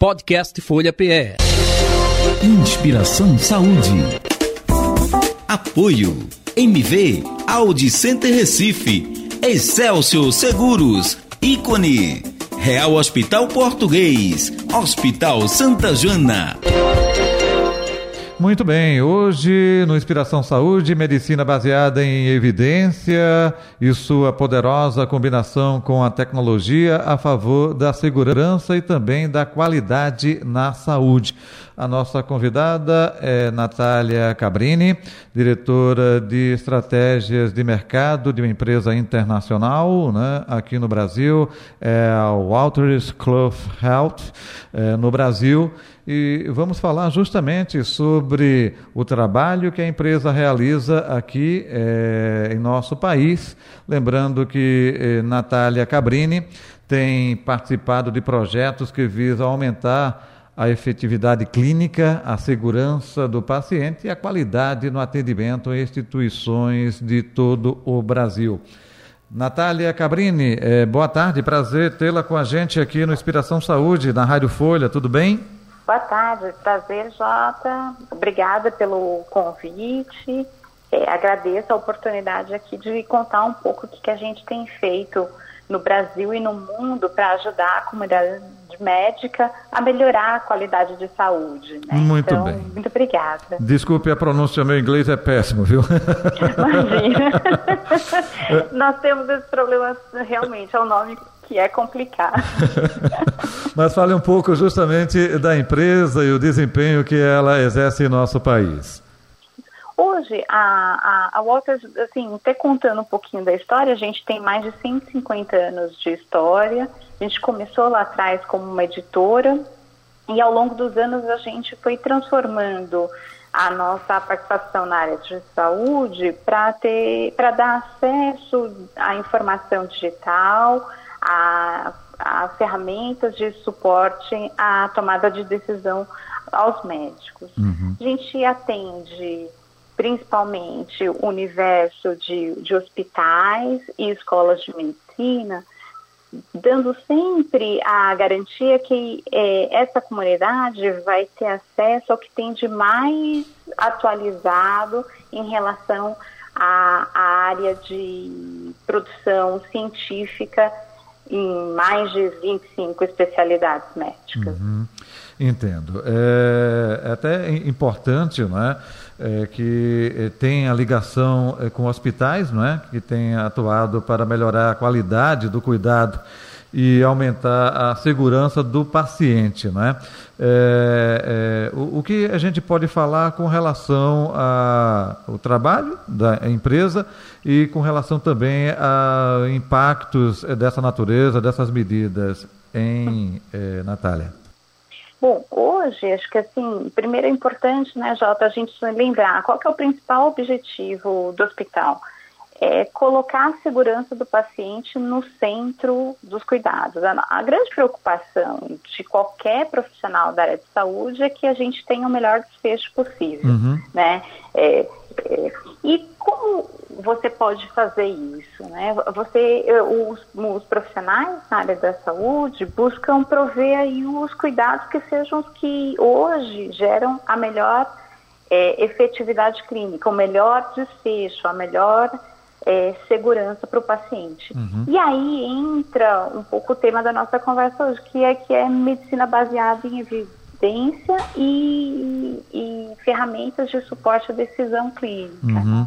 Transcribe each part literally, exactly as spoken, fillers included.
Podcast Folha P E. Inspiração Saúde. Apoio M V, Audi Center Recife, Excelsior Seguros, Ícone, Real Hospital Português, Hospital Santa Joana. Muito bem, hoje no Inspiração Saúde, medicina baseada em evidência e sua poderosa combinação com a tecnologia a favor da segurança e também da qualidade na saúde. A nossa convidada é Natália Cabrini, diretora de estratégias de mercado de uma empresa internacional, né, aqui no Brasil, é a Walters Clough Health, é, no Brasil. E vamos falar justamente sobre o trabalho que a empresa realiza aqui é, em nosso país. Lembrando que eh, Natália Cabrini tem participado de projetos que visam aumentar a efetividade clínica, a segurança do paciente e a qualidade no atendimento em instituições de todo o Brasil. Natália Cabrini, eh, boa tarde, prazer tê-la com a gente aqui no Inspiração Saúde, na Rádio Folha, tudo bem? Boa tarde, prazer, Jota. Obrigada pelo convite. É, agradeço a oportunidade aqui de contar um pouco o que, que a gente tem feito no Brasil e no mundo para ajudar a comunidade médica a melhorar a qualidade de saúde, né? Muito então, bem. Muito obrigada. Desculpe a pronúncia, meu inglês é péssimo, viu? Imagina. Nós temos esse problema, realmente, é um nome que é complicado. Mas fale um pouco justamente da empresa e o desempenho que ela exerce em nosso país. Hoje, a, a, a Walters, assim, até contando um pouquinho da história, a gente tem mais de cento e cinquenta anos de história. A gente começou lá atrás como uma editora e ao longo dos anos a gente foi transformando a nossa participação na área de saúde para ter, para dar acesso à informação digital, a, a ferramentas de suporte à tomada de decisão aos médicos. Uhum. A gente atende principalmente o universo de, de hospitais e escolas de medicina, dando sempre a garantia que é, essa comunidade vai ter acesso ao que tem de mais atualizado em relação à, à área de produção científica em mais de vinte e cinco especialidades médicas. Uhum. Entendo. É, é até importante, não é, é, que tem a ligação é, com hospitais, não é, que tem atuado para melhorar a qualidade do cuidado e aumentar a segurança do paciente, não é? É, é, o, o que a gente pode falar com relação ao trabalho da empresa e com relação também a impactos dessa natureza, dessas medidas em é, Natália? Bom, hoje, acho que assim, primeiro é importante, né, Jota, a gente lembrar qual que é o principal objetivo do hospital. É colocar a segurança do paciente no centro dos cuidados. A, a grande preocupação de qualquer profissional da área de saúde é que a gente tenha o melhor desfecho possível, uhum. né? É, é, e como você pode fazer isso, né? Você, os, os profissionais na área da saúde buscam prover aí os cuidados que sejam os que hoje geram a melhor é, efetividade clínica, o melhor desfecho, a melhor É, segurança para o paciente. Uhum. E aí entra um pouco o tema da nossa conversa hoje, que é que é medicina baseada em evidência e, e ferramentas de suporte à decisão clínica. Uhum.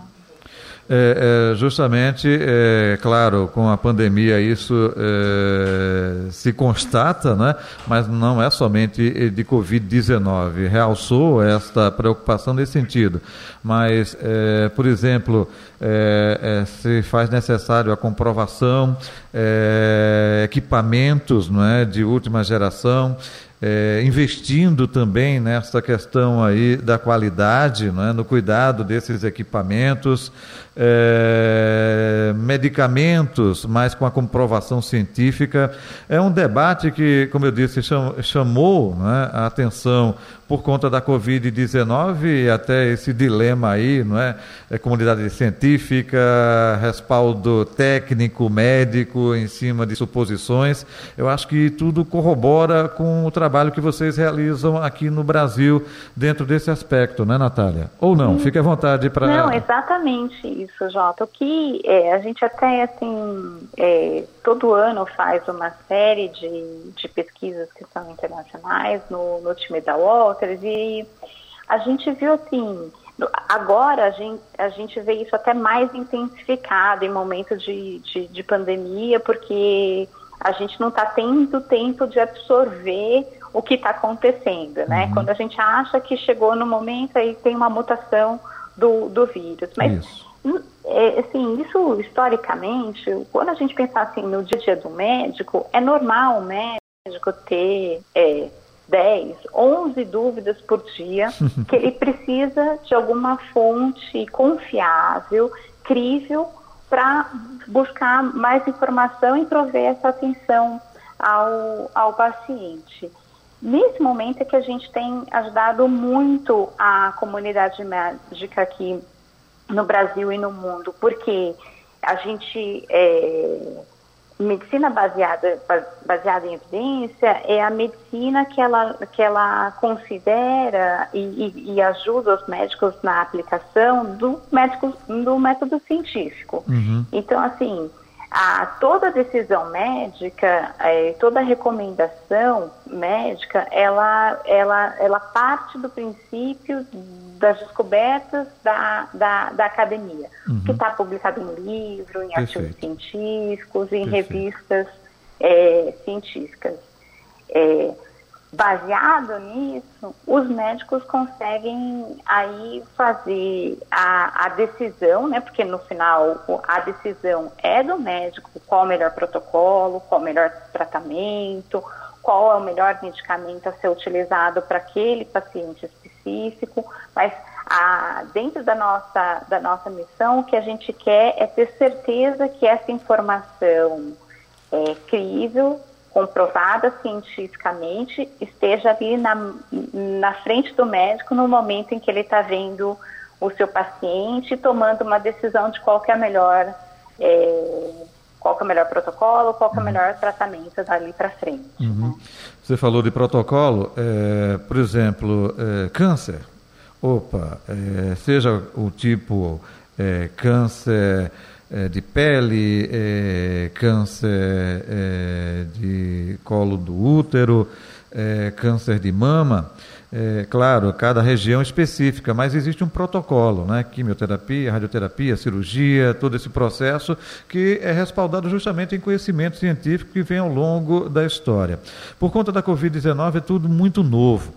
É, é, justamente, é, claro, com a pandemia isso é, se constata, né? Mas não é somente de covid dezenove, realçou esta preocupação nesse sentido. Mas, é, por exemplo, é, é, se faz necessário a comprovação, é, equipamentos, não é, de última geração, É, investindo também nessa questão aí da qualidade, né, no cuidado desses equipamentos, é, medicamentos, mas com a comprovação científica. É um debate que, como eu disse, cham, chamou, né, a atenção por conta da covid dezenove e até esse dilema aí, não é? É comunidade científica, respaldo técnico, médico, em cima de suposições. Eu acho que tudo corrobora com o trabalho trabalho que vocês realizam aqui no Brasil dentro desse aspecto, né, Natália? Ou não? Sim. Fique à vontade para... Não, exatamente isso, Jota. O que é, a gente até, assim, é, todo ano faz uma série de, de pesquisas que são internacionais no, no time da Walters, e a gente viu, assim, agora a gente, a gente vê isso até mais intensificado em momentos de, de, de pandemia, porque a gente não está tendo tempo de absorver o que está acontecendo, né? Uhum. Quando a gente acha que chegou no momento, aí tem uma mutação do, do vírus. Mas, isso. É, assim, isso historicamente, quando a gente pensar assim no dia a dia do médico, é normal o médico ter é, dez, onze dúvidas por dia, que ele precisa de alguma fonte confiável, crível, para buscar mais informação e prover essa atenção ao, ao paciente. Nesse momento é que a gente tem ajudado muito a comunidade médica aqui no Brasil e no mundo, porque a gente, é, medicina baseada, baseada em evidência é a medicina que ela, que ela considera e, e, e ajuda os médicos na aplicação do, médico, do método científico. Uhum. Então, assim, a, toda decisão médica, é, toda recomendação médica, ela, ela, ela parte do princípio das descobertas da, da, da academia, uhum. que está publicado em livro, em Perfeito. artigos científicos, em Perfeito. revistas é, científicas. É, baseado nisso, os médicos conseguem aí fazer a, a decisão, né, porque no final a decisão é do médico, qual o melhor protocolo, qual o melhor tratamento, qual é o melhor medicamento a ser utilizado para aquele paciente específico, mas a, dentro da nossa, da nossa missão, o que a gente quer é ter certeza que essa informação é crível, comprovada cientificamente, esteja ali na, na frente do médico no momento em que ele está vendo o seu paciente, tomando uma decisão de qual que é a melhor... É, qual que é o melhor protocolo, qual que é o melhor tratamento dali para frente. Uhum. Né? Você falou de protocolo, é, por exemplo, é, câncer. Opa, é, seja o tipo é, câncer é, de pele, é, câncer é, de colo do útero, é, câncer de mama. É, claro, cada região específica, mas existe um protocolo, né? Quimioterapia, radioterapia, cirurgia, todo esse processo que é respaldado justamente em conhecimento científico que vem ao longo da história. Por conta da covid dezenove é tudo muito novo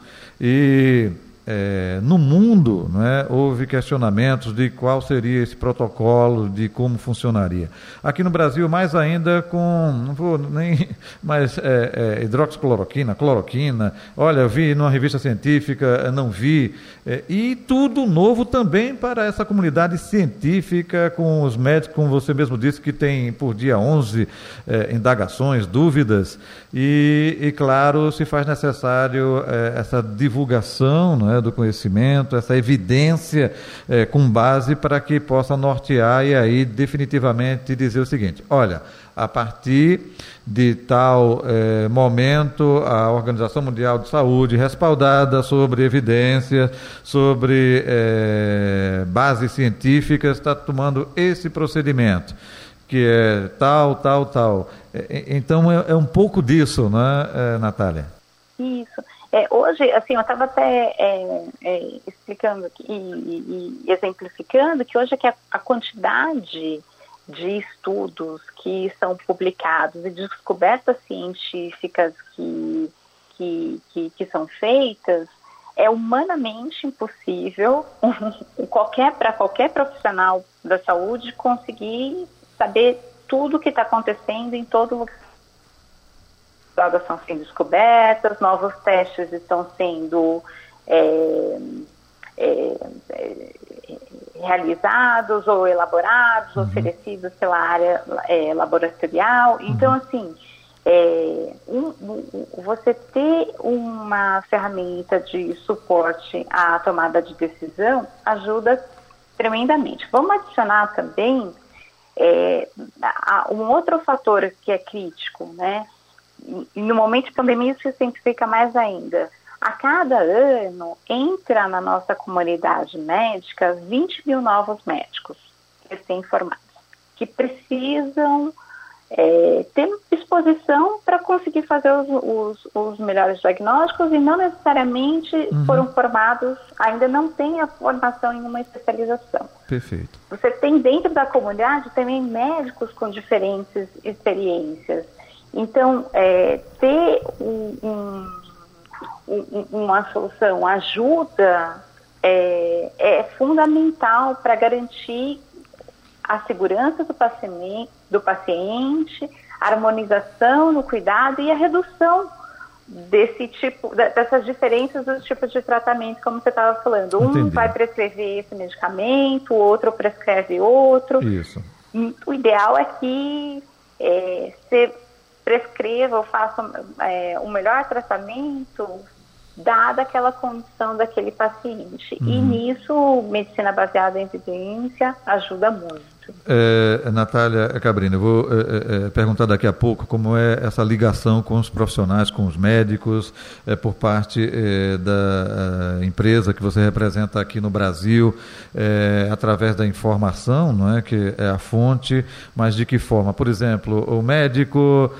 e é, no mundo, né, houve questionamentos de qual seria esse protocolo, de como funcionaria. Aqui no Brasil, mais ainda com, não vou nem, mas é, é, hidroxicloroquina, cloroquina, olha, eu vi numa revista científica, não vi, é, e tudo novo também para essa comunidade científica, com os médicos, como você mesmo disse, que tem por dia onze é, indagações, dúvidas, e, e claro, se faz necessário é, essa divulgação, né, do conhecimento, essa evidência é, com base para que possa nortear e aí definitivamente dizer o seguinte: olha, a partir de tal é, momento, a Organização Mundial de Saúde, respaldada sobre evidências, sobre é, bases científicas, está tomando esse procedimento, que é tal, tal, tal. É, então é, é um pouco disso, né, é, Natália? Isso. É, hoje, assim, eu estava até é, é, explicando aqui, e, e exemplificando que hoje é que a, a quantidade de estudos que são publicados e de descobertas científicas que, que, que, que são feitas é humanamente impossível qualquer, para qualquer profissional da saúde conseguir saber tudo o que está acontecendo em todo lugar. Drogas estão sendo descobertas, novos testes estão sendo é, é, é, realizados ou elaborados, uhum. oferecidos pela área é, laboratorial. Então, uhum. assim, é, um, um, você ter uma ferramenta de suporte à tomada de decisão ajuda tremendamente. Vamos adicionar também é, um outro fator que é crítico, né? e no momento de pandemia isso se simplifica mais ainda. A cada ano entra na nossa comunidade médica vinte mil novos médicos recém-formados, que precisam é, ter disposição para conseguir fazer os, os, os melhores diagnósticos e não necessariamente uhum. foram formados, ainda não têm a formação em uma especialização. Perfeito. Você tem dentro da comunidade também médicos com diferentes experiências. Então, é, ter um, um uma solução, ajuda, é, é fundamental para garantir a segurança do paciente, do paciente, a harmonização no cuidado e a redução desse tipo, dessas diferenças dos tipos de tratamento, como você estava falando. Um Entendi. Vai prescrever esse medicamento, o outro prescreve outro. Isso. O ideal é que é, você prescreva ou faça é, um melhor tratamento dada aquela condição daquele paciente. Uhum. E nisso, medicina baseada em evidência ajuda muito. É, Natália Cabrini, eu vou é, é, perguntar daqui a pouco como é essa ligação com os profissionais, com os médicos, é, por parte é, da empresa que você representa aqui no Brasil, é, através da informação, não é, que é a fonte, mas de que forma? Por exemplo, o médico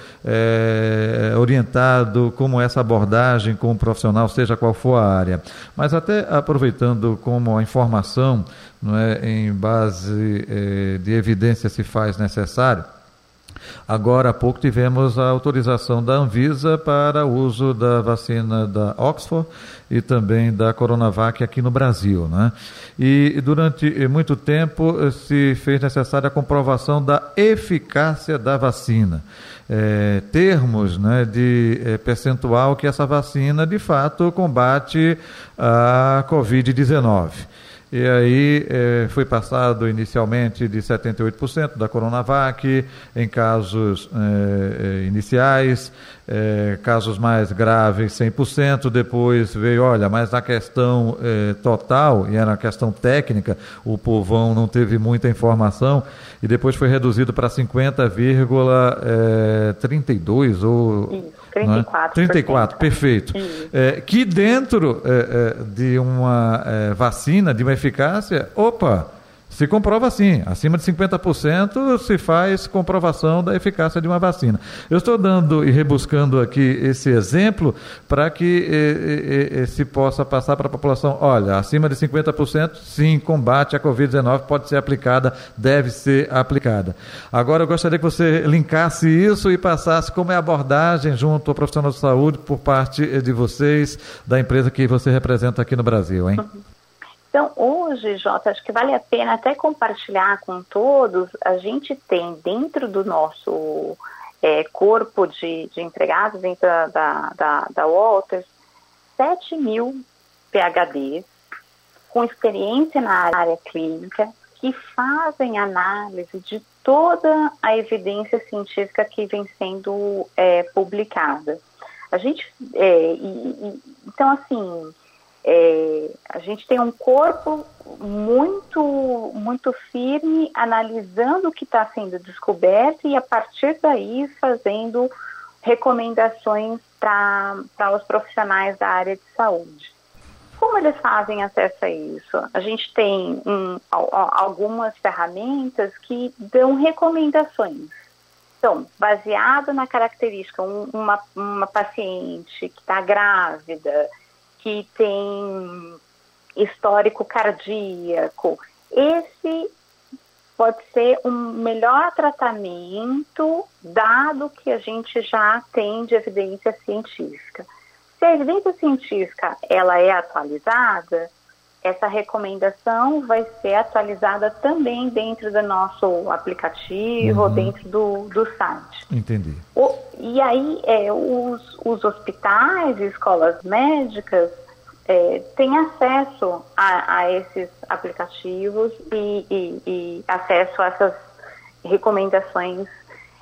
é orientado, como essa abordagem com o profissional, seja qual for a área, mas até aproveitando como a informação, não é, em base eh, de evidência se faz necessário. Agora há pouco tivemos a autorização da Anvisa para o uso da vacina da Oxford e também da Coronavac aqui no Brasil, né? E durante muito tempo se fez necessária a comprovação da eficácia da vacina. É, termos, né, de é, percentual que essa vacina de fato combate a covid dezenove. E aí eh, foi passado inicialmente de setenta e oito por cento da Coronavac em casos eh, iniciais, eh, casos mais graves cem por cento, depois veio, olha, mas na questão eh, total, e era uma questão técnica, o povão não teve muita informação, e depois foi reduzido para cinquenta vírgula trinta e dois ou... Isso. trinta e quatro por cento. trinta e quatro, perfeito. É, que dentro é, é, de uma é, vacina, de uma eficácia, opa, se comprova assim, acima de cinquenta por cento se faz comprovação da eficácia de uma vacina. Eu estou dando e rebuscando aqui esse exemplo para que eh, eh, se possa passar para a população, olha, acima de cinquenta por cento, sim, combate a covid dezenove pode ser aplicada, deve ser aplicada. Agora eu gostaria que você linkasse isso e passasse como é a abordagem junto ao profissional de saúde por parte de vocês, da empresa que você representa aqui no Brasil, hein? Uhum. Então, hoje, Jota, acho que vale a pena até compartilhar com todos. A gente tem dentro do nosso é, corpo de, de empregados, dentro da, da, da Walters, sete mil P H Ds com experiência na área clínica que fazem análise de toda a evidência científica que vem sendo é, publicada. A gente, é, e, e, então, assim... É, a gente tem um corpo muito, muito firme, analisando o que está sendo descoberto e, a partir daí, fazendo recomendações para os profissionais da área de saúde. Como eles fazem acesso a isso? A gente tem um, algumas ferramentas que dão recomendações. Então, baseado na característica, um, uma, uma paciente que está grávida, que tem histórico cardíaco, esse pode ser um melhor tratamento, dado que a gente já tem de evidência científica. Se a evidência científica ela é atualizada, essa recomendação vai ser atualizada também dentro do nosso aplicativo, uhum. dentro do, do site. Entendi. O, e aí, é, os, os hospitais e escolas médicas é, têm acesso a, a esses aplicativos e, e, e acesso a essas recomendações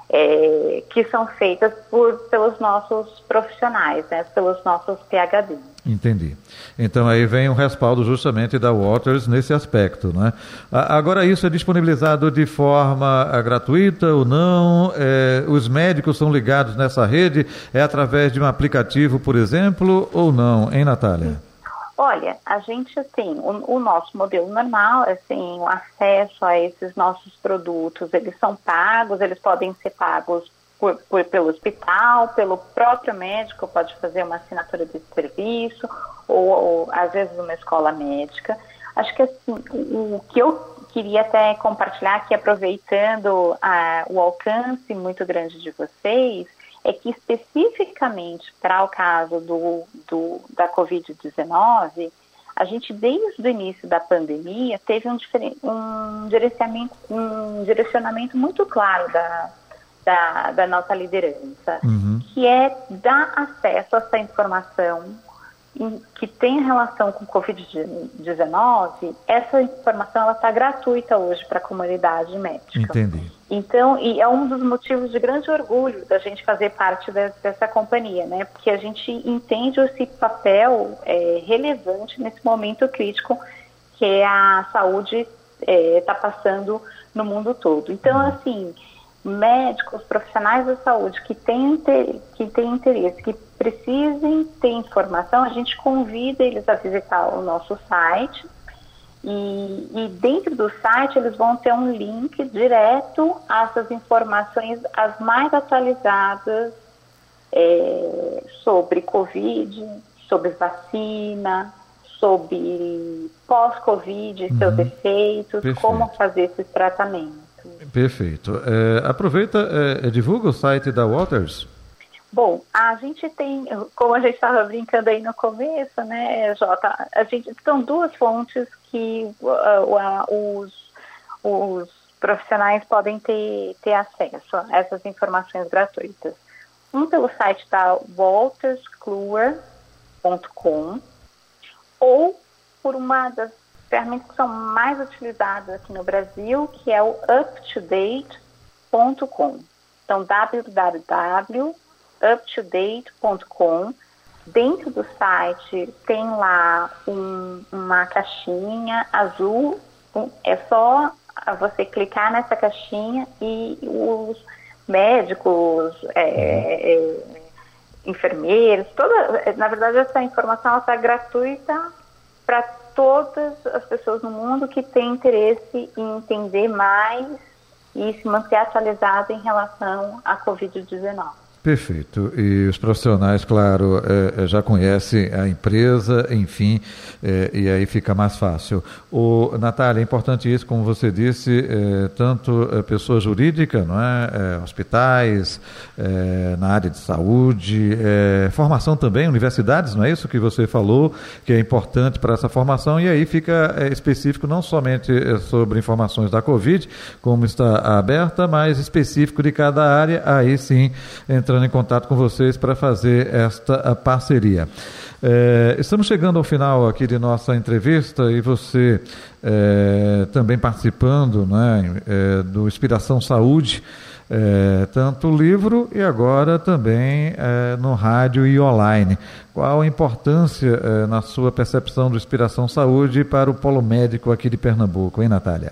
é, que são feitas por, pelos nossos profissionais, né, pelos nossos P H D. Entendi. Então aí vem um respaldo justamente da Waters nesse aspecto, né? Agora isso é disponibilizado de forma gratuita ou não? É, os médicos são ligados nessa rede? É através de um aplicativo, por exemplo, ou não, hein, Natália? Olha, a gente tem o, o nosso modelo normal, assim, o acesso a esses nossos produtos, eles são pagos, eles podem ser pagos Por, por, pelo hospital, pelo próprio médico, pode fazer uma assinatura de serviço, ou, ou às vezes uma escola médica. Acho que assim, o, o que eu queria até compartilhar aqui, aproveitando a, o alcance muito grande de vocês, é que especificamente para o caso do, do, da covid dezenove, a gente desde o início da pandemia teve um, um, direcionamento, um direcionamento muito claro da Da, da nossa liderança, uhum. que é dar acesso a essa informação em, que tem relação com covid dezenove. Essa informação está gratuita hoje para a comunidade médica. Entendi. Então, e é um dos motivos de grande orgulho da gente fazer parte de, dessa companhia, né? Porque a gente entende esse papel é, relevante nesse momento crítico que a saúde está é, passando no mundo todo. Então, uhum. assim, médicos, profissionais da saúde que têm, que têm interesse, que precisem ter informação, a gente convida eles a visitar o nosso site e, e dentro do site eles vão ter um link direto a essas informações as mais atualizadas é, sobre Covid, sobre vacina, sobre pós-Covid, uhum. seus efeitos, Perfeito. Como fazer esse tratamento. Perfeito. É, aproveita, é, divulga o site da Waters. Bom, a gente tem, como a gente estava brincando aí no começo, né, Jota, a gente são duas fontes que uh, uh, os, os profissionais podem ter, ter acesso a essas informações gratuitas. Um pelo site da walters kluwer ponto com ou por uma das ferramentas que são mais utilizadas aqui no Brasil, que é o up to date ponto com. Então, w w w ponto up to date ponto com. Dentro do site tem lá um, uma caixinha azul. É só você clicar nessa caixinha e os médicos, é, é, enfermeiros, toda, na verdade, essa informação está gratuita para todas as pessoas no mundo que têm interesse em entender mais e se manter atualizado em relação à covid dezenove. Perfeito. E os profissionais, claro, é, já conhecem a empresa, enfim, é, e aí fica mais fácil. O, Natália, é importante isso, como você disse, é, tanto é, pessoa jurídica, não é? É, hospitais, é, na área de saúde, é, formação também, universidades, não é isso que você falou, que é importante para essa formação, e aí fica é, específico não somente sobre informações da Covid, como está aberta, mas específico de cada área, aí sim, entrando em contato com vocês para fazer esta parceria. É, estamos chegando ao final aqui de nossa entrevista e você é, também participando, né, é, do Inspiração Saúde, é, tanto o livro e agora também é, no rádio e online. Qual a importância é, na sua percepção do Inspiração Saúde para o polo médico aqui de Pernambuco, hein, Natália?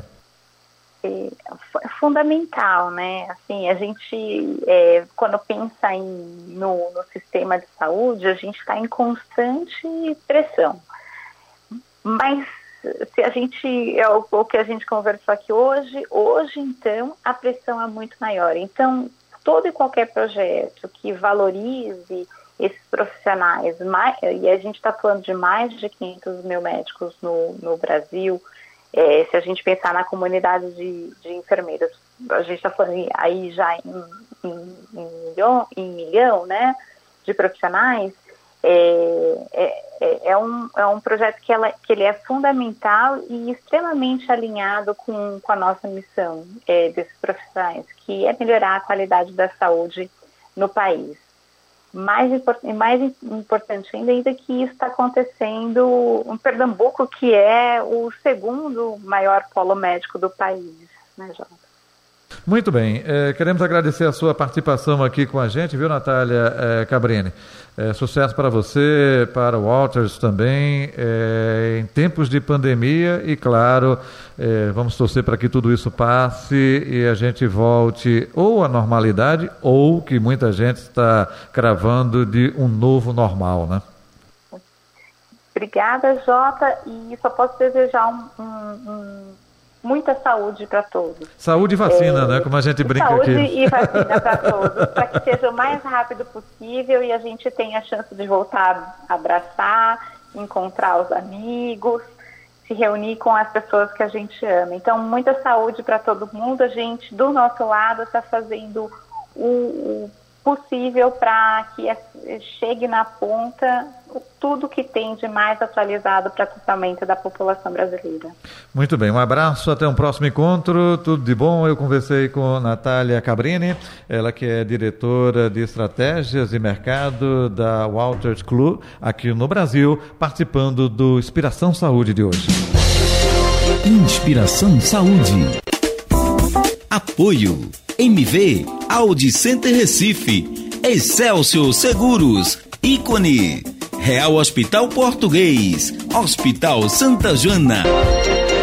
É fundamental, né? Assim, a gente, é, quando pensa em, no, no sistema de saúde, a gente está em constante pressão. Mas se a gente, é o, o que a gente conversou aqui hoje, hoje, então, a pressão é muito maior. Então, todo e qualquer projeto que valorize esses profissionais, mais, e a gente está falando de mais de quinhentos mil médicos no, no Brasil. É, se a gente pensar na comunidade de, de enfermeiras, a gente está falando aí já em, em, em, milhão, em milhão, né, de profissionais, é, é, é, um, é um projeto que, ela, que ele é fundamental e extremamente alinhado com, com a nossa missão é, desses profissionais, que é melhorar a qualidade da saúde no país. Mais, import, mais importante ainda, ainda que isso está acontecendo em Pernambuco, que é o segundo maior polo médico do país, né, Jota? Muito bem, é, queremos agradecer a sua participação aqui com a gente, viu, Natália é, Cabrini? É, sucesso para você, para o Walters também, é, em tempos de pandemia e, claro, é, vamos torcer para que tudo isso passe e a gente volte ou à normalidade ou que muita gente está cravando de um novo normal, né? Obrigada, Jota, e só posso desejar um, um, um, muita saúde para todos. Saúde e vacina, é, né? Como a gente brinca saúde aqui. Saúde e vacina para todos, para que seja o mais rápido possível e a gente tenha a chance de voltar a abraçar, encontrar os amigos, se reunir com as pessoas que a gente ama. Então, muita saúde para todo mundo. A gente, do nosso lado, está fazendo o, o possível para que chegue na ponta tudo que tem de mais atualizado para o tratamento da população brasileira. Muito bem, um abraço, até um próximo encontro, tudo de bom. Eu conversei com Natália Cabrini, ela que é diretora de estratégias e mercado da Walters Klug aqui no Brasil, participando do Inspiração Saúde de hoje. Inspiração Saúde. Apoio M V, Audi Center Recife, Excelsior Seguros, Ícone, Real Hospital Português, Hospital Santa Joana.